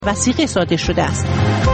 وثیقه صادر شده است.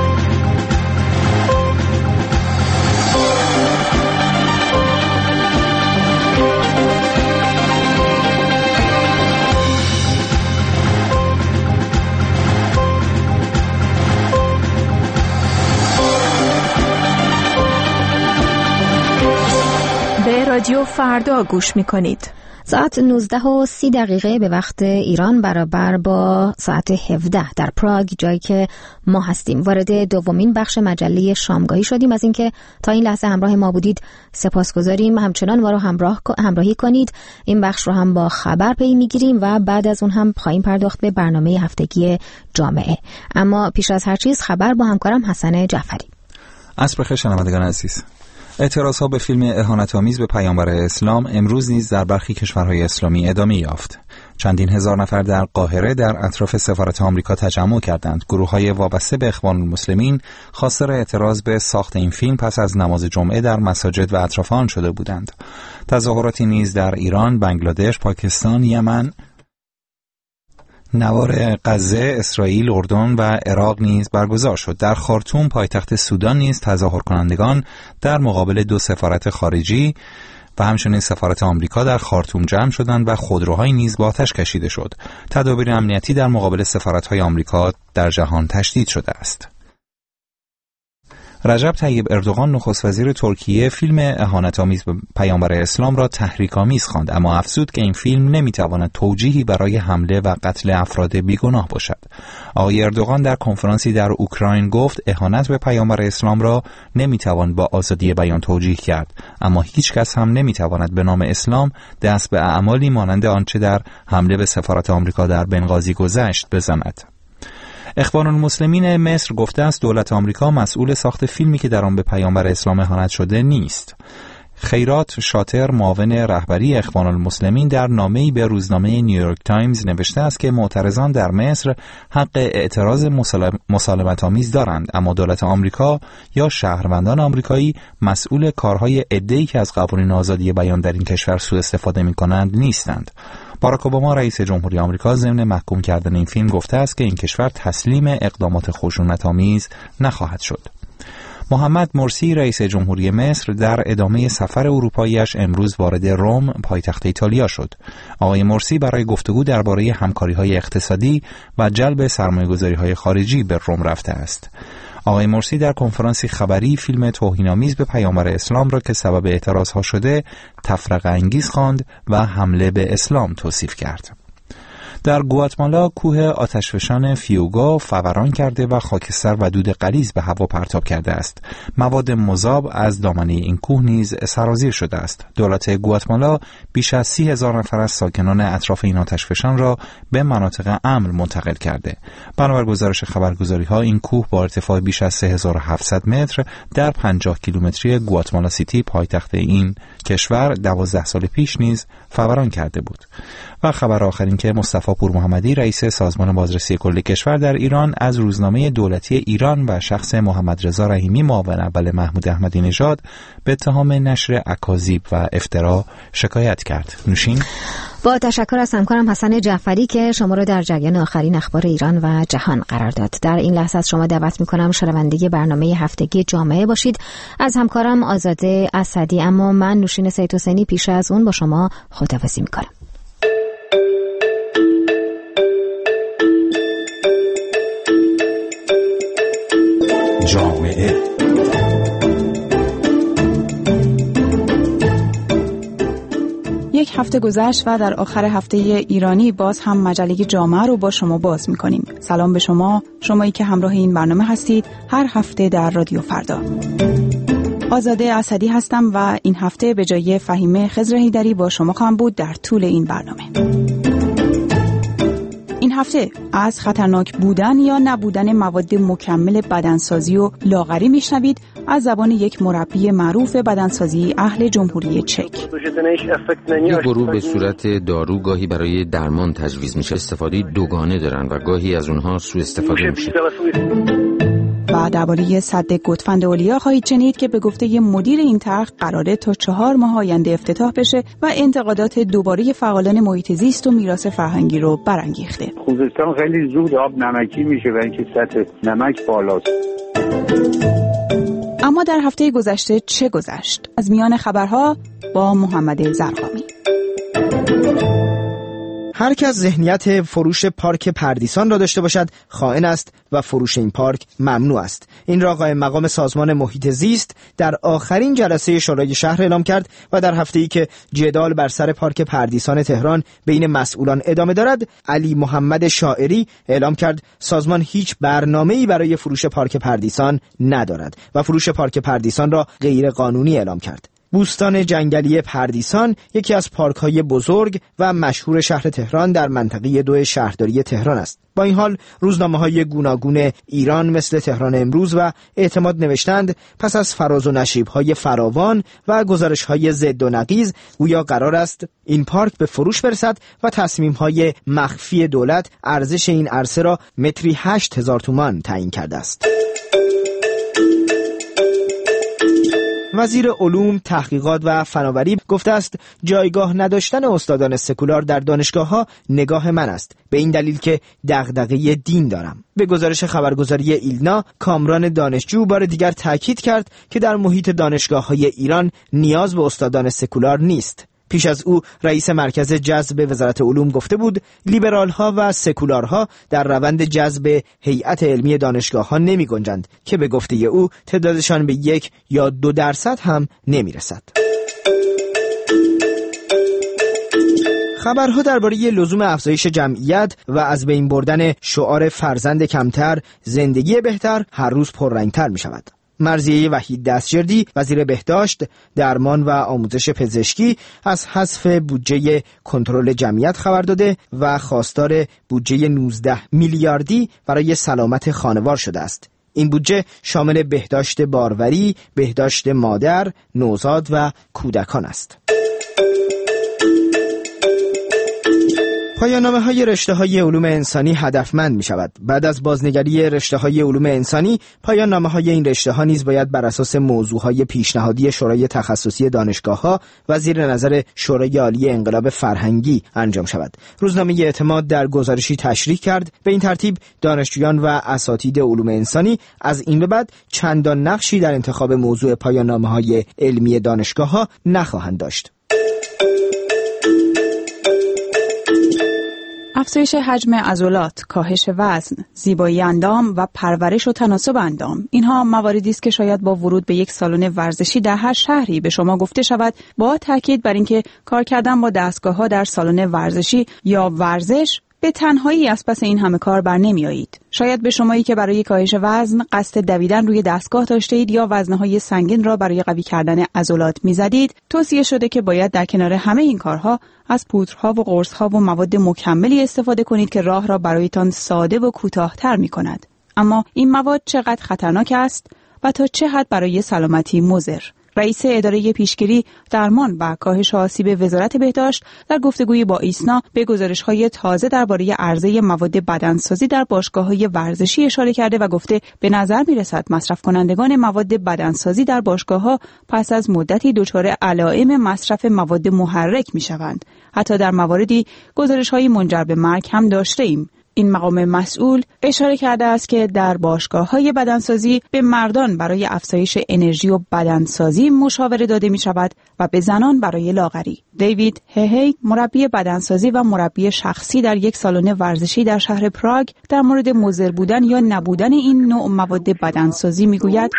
به رادیو فردا گوش می‌کنید. ساعت 19:30 به وقت ایران برابر با ساعت 17 در پراگ، جایی که ما هستیم. وارد دومین بخش مجله شامگاهی شدیم. از اینکه تا این لحظه همراه ما بودید سپاسگزاریم. همچنان ما رو همراهی کنید. این بخش رو هم با خبر پی میگیریم و بعد از اون هم خواهیم پرداخت به برنامه هفتگی جامعه. اما پیش از هر چیز خبر با همکارم حسن جعفری. عصر بخیر شنوندگان عزیز. اعتراضها به فیلم اهانت‌آمیز به پیامبر اسلام امروز نیز در برخی کشورهای اسلامی ادامه یافت. چندین هزار نفر در قاهره در اطراف سفارت آمریکا تجمع کردند. گروه‌های وابسته به اخوان المسلمین خواستار اعتراض به ساخت این فیلم پس از نماز جمعه در مساجد و اطراف آن شده بودند. تظاهراتی نیز در ایران، بنگلادش، پاکستان، یمن، نوار غزه، اسرائیل، اردن و عراق نیز برگزار شد. در خارتوم پایتخت سودان نیز تظاهر کنندگان در مقابل دو سفارت خارجی و همچنین سفارت آمریکا در خارتوم جمع شدند و خودروهای نیز با آتش کشیده شد. تدابیر امنیتی در مقابل سفارت‌های آمریکا در جهان تشدید شده است. رجب طیب اردوغان نخست وزیر ترکیه فیلم اهانت‌آمیز به پیامبر اسلام را تحریک‌آمیز خواند، اما افزود که این فیلم نمی‌تواند توجیهی برای حمله و قتل افراد بیگناه باشد. آقای اردوغان در کنفرانسی در اوکراین گفت اهانت به پیامبر اسلام را نمی‌توان با آزادی بیان توجیه کرد، اما هیچ کس هم نمی‌تواند به نام اسلام دست به اعمالی مانند آنچه در حمله به سفارت آمریکا در بنغازی گذشت بزند. اخوان المسلمین مصر گفته است دولت آمریکا مسئول ساخت فیلمی که در آن به پیامبر اسلام اهانت شده نیست. خیرات شاطر، معاون رهبری اخوان المسلمین، در نامه‌ای به روزنامه نیویورک تایمز نوشته است که معترضان در مصر حق اعتراض مسالمت‌آمیز دارند، اما دولت آمریکا یا شهروندان آمریکایی مسئول کارهای عده‌ای که از قوانین آزادی بیان در این کشور سوء استفاده می‌کنند نیستند. باراک اوباما رئیس جمهوری آمریکا ضمن محکوم کردن این فیلم گفته است که این کشور تسلیم اقدامات خشونت‌آمیز نخواهد شد. محمد مرسی رئیس جمهوری مصر در ادامه سفر اروپایی‌اش امروز وارد روم، پایتخت ایتالیا شد. آقای مرسی برای گفتگو درباره همکاری‌های اقتصادی و جلب سرمایه‌گذاری‌های خارجی به روم رفته است. آقای مرسی در کنفرانسی خبری فیلم توهین‌آمیز به پیامبر اسلام را که سبب اعتراضها شده تفرقه انگیز خواند و حمله به اسلام توصیف کرد. در گواتمالا کوه آتشفشان فیوگا فوران کرده و خاکستر و دود غلیظ به هوا پرتاب کرده است. مواد مذاب از دامنه این کوه نیز سرازیر شده است. دولت گواتمالا بیش از 30,000 نفر از ساکنان اطراف این آتشفشان را به مناطق امن منتقل کرده. بنابر گزارش خبرگزاری‌ها این کوه با ارتفاع بیش از 3700 متر در 50 کیلومتری گواتمالا سیتی پایتخت این کشور 12 سال پیش نیز فوران کرده بود. و خبر آخر این که مصطفی پور محمدی رئیس سازمان بازرسی کل کشور در ایران از روزنامه دولتی ایران و شخص محمد رضا رحیمی معاون اول محمود احمدی نژاد به اتهام نشر اکاذیب و افترا شکایت کرد. نوشین. با تشکر از همکارم حسن جعفری که شما رو در جریان آخرین اخبار ایران و جهان قرار داد. در این لحظه از شما دعوت می‌کنم شنونده برنامه هفتگی جامعه باشید. از همکارم آزاده اسدی، اما من نوشین سید حسینی پیش از اون با شما خداحافظی می‌کنم. جامعه یک هفته گذشت و در آخر هفته ایرانی باز هم مجله جامعه رو با شما باز می‌کنیم. سلام به شما، شمایی که همراه این برنامه هستید هر هفته در رادیو فردا. آزاده اسدی هستم و این هفته به جای فهیمه خضر هیدری با شما خواهم بود در طول این برنامه. این هفته از خطرناک بودن یا نبودن مواد مکمل بدنسازی و لاغری میشنوید از زبان یک مربی معروف بدنسازی اهل جمهوری چک. این گروه به صورت دارو گاهی برای درمان تجویز میشه، استفاده دوگانه دارن و گاهی از اونها سوء استفاده میشه. و درباره سد گودفند اولیا خواهید شنید که به گفته مدیر این طرح قراره تا 4 ماه آینده افتتاح بشه و انتقادات دوباره فعالان محیط زیست و میراث فرهنگی رو برانگیخته. خوزستان خیلی زود آب نمکی میشه و اینکه سطح نمک بالاست. اما در هفته گذشته چه گذشت؟ از میان خبرها با محمد زرقامی. هر کس ذهنیت فروش پارک پردیسان را داشته باشد خائن است و فروش این پارک ممنوع است. این را قائم مقام سازمان محیط زیست در آخرین جلسه شورای شهر اعلام کرد و در هفته‌ای که جدال بر سر پارک پردیسان تهران بین مسئولان ادامه دارد، علی محمد شاعری اعلام کرد سازمان هیچ برنامه‌ای برای فروش پارک پردیسان ندارد و فروش پارک پردیسان را غیر قانونی اعلام کرد. بوستان جنگلی پردیسان یکی از پارک‌های بزرگ و مشهور شهر تهران در منطقه 2 شهرداری تهران است. با این حال روزنامه‌های گوناگون ایران مثل تهران امروز و اعتماد نوشتند پس از فراز و نشیب‌های فراوان و گزارش‌های ضد و نقیض گویا قرار است این پارک به فروش برسد و تصمیم‌های مخفی دولت ارزش این عرصه را متری 8000 تومان تعیین کرده است. وزیر علوم، تحقیقات و فناوری گفته است جایگاه نداشتن استادان سکولار در دانشگاه‌ها نگاه من است، به این دلیل که دغدغه دین دارم. به گزارش خبرگزاری ایلنا، کامران دانشجو بار دیگر تاکید کرد که در محیط دانشگاه‌های ایران نیاز به استادان سکولار نیست. پیش از او رئیس مرکز جذب وزارت علوم گفته بود لیبرال‌ها و سکولارها در روند جذب هیئت علمی دانشگاه‌ها نمی‌گنجند که به گفته او تعدادشان به 1 یا 2% هم نمی‌رسد. خبرها درباره لزوم افزایش جمعیت و از بین بردن شعار فرزند کمتر زندگی بهتر هر روز پررنگ‌تر می‌شود. مرضیه وحید دستجردی وزیر بهداشت، درمان و آموزش پزشکی از حذف بودجه کنترل جمعیت خبر داده و خواستار بودجه 19 میلیاردی برای سلامت خانوار شده است. این بودجه شامل بهداشت باروری، بهداشت مادر، نوزاد و کودکان است. پایان‌نامه‌های رشته‌های علوم انسانی هدفمند می‌شود. بعد از بازنگری رشته‌های علوم انسانی، پایان‌نامه‌های این رشته‌ها نیز باید بر اساس موضوعهای پیشنهادی شورای تخصصی دانشگاه‌ها و زیر نظر شورای عالی انقلاب فرهنگی انجام شود. روزنامه اعتماد در گزارشی تشریح کرد به این ترتیب دانشجویان و اساتید علوم انسانی از این به بعد چندان نقشی در انتخاب موضوع پایان‌نامه‌های علمی دانشگاه‌ها نخواهند داشت. افزایش حجم عضلات، کاهش وزن، زیبایی اندام و پرورش و تناسب اندام، اینها مواردی است که شاید با ورود به یک سالن ورزشی در هر شهری به شما گفته شود، با تاکید بر اینکه کار کردن با دستگاه‌ها در سالن ورزشی یا ورزش به تنهایی از پس این همه کار بر نمی‌آیید. شاید به شمایی که برای کاهش وزن قصد دویدن روی دستگاه داشته اید یا وزنه‌های سنگین را برای قوی کردن عضلات می‌زدید، توصیه شده که باید در کنار همه این کارها از پودرها و قرص‌ها و مواد مکملی استفاده کنید که راه را برایتان ساده و کوتاه‌تر می‌کند. اما این مواد چقدر خطرناک است و تا چه حد برای سلامتی مضر؟ رئیس اداره پیشگیری، درمان و کاهش آسیب وزارت بهداشت در گفتگوی با ایسنا به گزارش‌های تازه درباره عرضه مواد بدنسازی در باشگاه‌های ورزشی اشاره کرده و گفته به نظر می‌رسد مصرف کنندگان مواد بدنسازی در باشگاه‌ها پس از مدتی دچار علائم مصرف مواد محرک می‌شوند. حتی در مواردی گزارش‌های منجر به مرگ هم داشته‌ایم. این مقام مسئول اشاره کرده است که در باشگاه‌های بدنسازی به مردان برای افزایش انرژی و بدنسازی مشاوره داده می‌شود و به زنان برای لاغری. دیوید ههی، مربی بدنسازی و مربی شخصی در یک سالن ورزشی در شهر پراگ، در مورد مضر بودن یا نبودن این نوع مواد بدنسازی می‌گوید: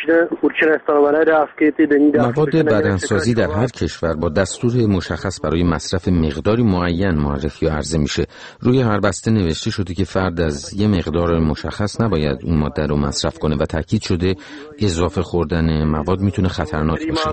مواد بدنسازی در هر کشور با دستور مشخص برای مصرف مقداری معین معرفی و عرضه میشه. روی هر بسته نوشته شده که فرد از یه مقدار مشخص نباید اون ماده رو مصرف کنه و تاکید شده اضافه خوردن مواد میتونه خطرناک باشه.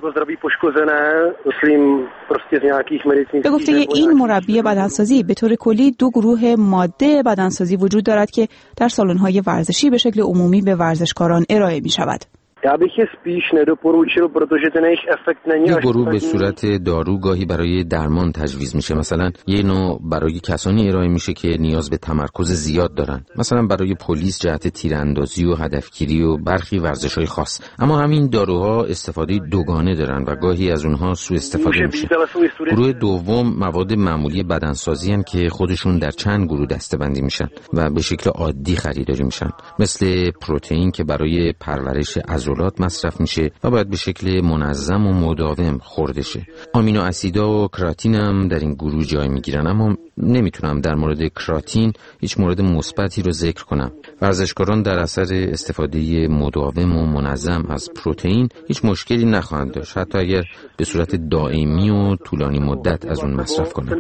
به گفته این مربی بدنسازی به طور کلی 2 گروه ماده بدنسازی وجود دارد که در سالن‌های ورزشی به شکل عمومی به ورزشکاران ارائه می‌شود. Já bych je spíš nedoporučil, protože ten jejich efekt není. یه گروه به صورت دارو گاهی برای درمان تجویز میشه. مثلا یه نوع برای کسانی ارائه میشه که نیاز به تمرکز زیاد دارن، مثلا برای پلیس جهت تیراندازی و هدفگیری و برخی ورزش‌های خاص. اما همین داروها استفاده دوگانه دارن و گاهی از اونها سوء استفاده میشه. گروه دوم مواد معمولی بدنسازی هستند که خودشون در چند گروه دسته‌بندی میشن و به شکل عادی خریداری میشن، مثل پروتئین که برای پرورش عضلات مصرف میشه و باید به شکل منظم و مداوم خورده شه. آمینو اسیدها و کراتین هم در این گروه جای میگیرن، اما نمیتونم در مورد کراتین هیچ مورد مثبتی رو ذکر کنم. ورزشکاران در اثر استفاده مداوم و منظم از پروتئین هیچ مشکلی نخواهند داشت، حتی اگر به صورت دائمی و طولانی مدت از اون مصرف کنند.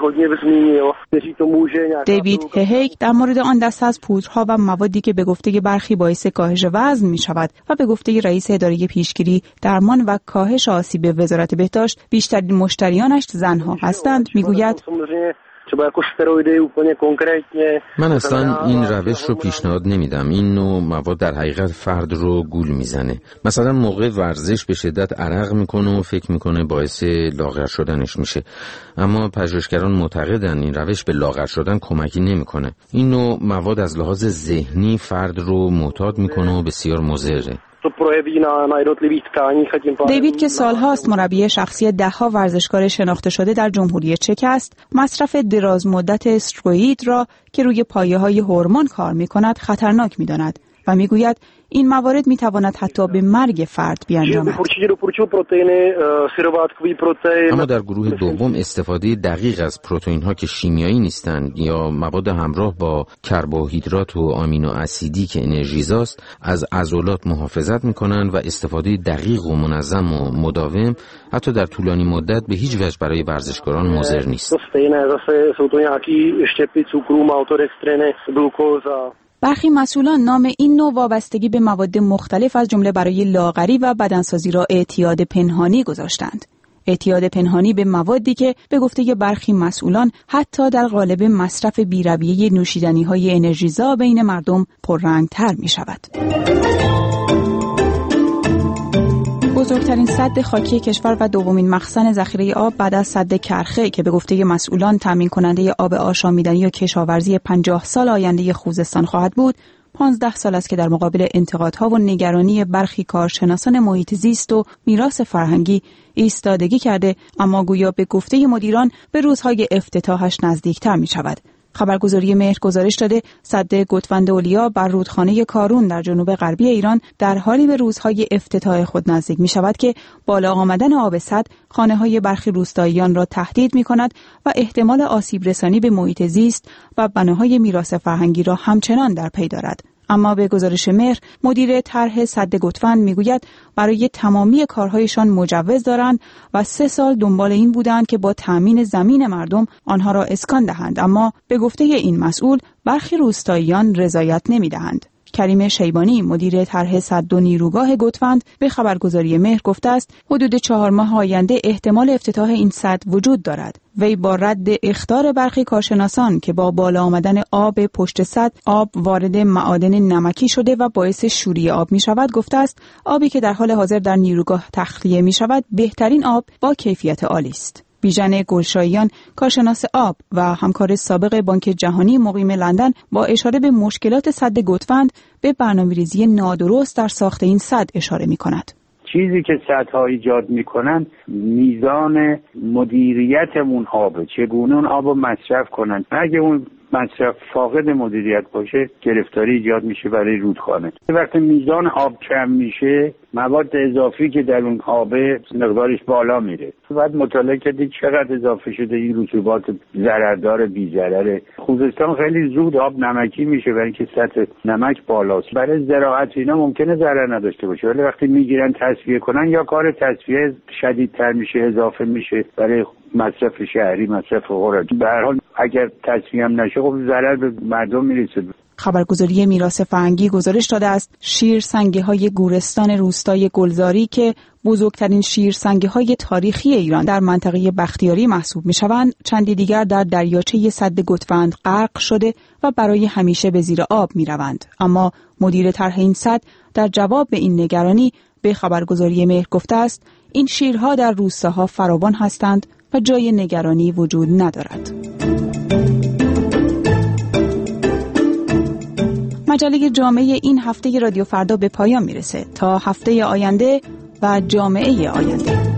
دیوید ههیگ در مورد آن دسته از پودرها و موادی که به گفته برخی باعث کاهش وزن می شود و به گفته رئیس اداره پیشگیری، درمان و کاهش آسیب وزارت بهداشت بیشترین مشتریانش زنها هستند، میگوید من اصلا این روش رو پیشنهاد نمیدم. این نوع مواد در حقیقت فرد رو گول میزنه. مثلا موقع ورزش به شدت عرق میکنه و فکر میکنه باعث لاغر شدنش میشه، اما پژوهشگران معتقدن این روش به لاغر شدن کمکی نمیکنه. این نوع مواد از لحاظ ذهنی فرد رو معتاد میکنه و بسیار مضره. دیوید که سالهاست مربی شخصی ده‌ها ورزشکار شناخته شده در جمهوری چک است، مصرف دراز مدت استروئید را که روی پایه‌های هورمون کار می‌کند خطرناک می‌داند و می‌گوید این موارد می‌تواند حتی به مرگ فرد بیانجامد. اما در گروه دوم استفاده دقیق از پروتئین‌ها که شیمیایی نیستند یا مواد همراه با کربوهیدرات و آمینو اسیدی که انرژیزاست از عضلات محافظت می‌کنند و استفاده دقیق و منظم و مداوم حتی در طولانی مدت به هیچ وجه برای ورزشکاران مضر نیست. برخی مسئولان نام این نوع وابستگی به مواد مختلف از جمله برای لاغری و بدنسازی را اعتیاد پنهانی گذاشتند. اعتیاد پنهانی به موادی که به گفته برخی مسئولان حتی در قالب مصرف بی‌رویه نوشیدنی‌های انرژیزا بین مردم پررنگ‌تر می‌شود. بزرگترین سد خاکی کشور و دومین مخزن ذخیره آب بعد از سد کرخه که به گفته مسئولان تامین کننده آب آشامیدنی و کشاورزی 50 سال آینده خوزستان خواهد بود، 15 سال است که در مقابل انتقادها و نگرانی برخی کارشناسان محیط زیست و میراث فرهنگی ایستادگی کرده، اما گویا به گفته مدیران به روزهای افتتاحش نزدیکتر می شود. خبرگزاری مهر گزارش داده سد گوتوند اولیا بر رودخانه کارون در جنوب غربی ایران در حالی به روزهای افتتاح خود نزدیک می شود که بالا آمدن آب سد خانه‌های برخی روستاییان را تهدید می کند و احتمال آسیب رسانی به محیط زیست و بناهای میراث فرهنگی را همچنان در پی دارد. اما به گزارش مهر مدیر طرح سد گوتوند میگوید برای تمامی کارهایشان مجوز دارند و 3 سال دنبال این بودند که با تامین زمین مردم آنها را اسکان دهند، اما به گفته این مسئول برخی روستاییان رضایت نمیدهند. کریم شیبانی مدیر طرح سد و نیروگاه گوتوند به خبرگزاری مهر گفته است حدود 4 ماه آینده احتمال افتتاح این سد وجود دارد. وی با رد اخطار برخی کارشناسان که با بالا آمدن آب پشت سد آب وارد معادن نمکی شده و باعث شوری آب می شود گفته است آبی که در حال حاضر در نیروگاه تخلیه می شود بهترین آب با کیفیت عالی است. بیژن گلشاییان کارشناس آب و همکار سابق بانک جهانی مقیم لندن با اشاره به مشکلات سد گوتوند به برنامه‌ریزی نادرست در ساخت این سد اشاره می‌کند. چیزی که سدها ایجاد میکنن میزان مدیریت اون آبه، چگونه اون آب رو مصرف کنن. اگه اون مصرف فاقد مدیریت باشه گرفتاری ایجاد میشه برای رودخانه. وقتی میزان آب کم میشه مواد اضافی که در اون آبه مقدارش بالا میره. بعد مطالعه کردید چقدر اضافه شده این رطوبات ضرردار بی ضرره. خوزستان خیلی زود آب نمکی میشه برای اینکه سطح نمک بالاست. برای زراعت اینا ممکنه ضرر نداشته باشه، ولی وقتی میگیرن تصفیه کنن یا کار تصفیه شدیدتر میشه، اضافه میشه برای مصرف شهری، مصرف خوراکی. به هر حال اگر تصفیه هم نشه خب ضرر به مردم میرسه. خبرگزاری میراث فرهنگی گزارش داده است شیرسنگی‌های گورستان روستای گلزاری که بزرگترین شیرسنگی‌های تاریخی ایران در منطقه بختیاری محسوب می‌شوند، چندی دیگر در دریاچه سد گتفند غرق شده و برای همیشه به زیر آب می‌روند. اما مدیر طرح این سد در جواب به این نگرانی به خبرگزاری مهر گفته است این شیرها در روستاها فراوان هستند و جای نگرانی وجود ندارد. مجله جامعه این هفته رادیو فردا به پایان میرسه. تا هفته آینده و جامعه آینده.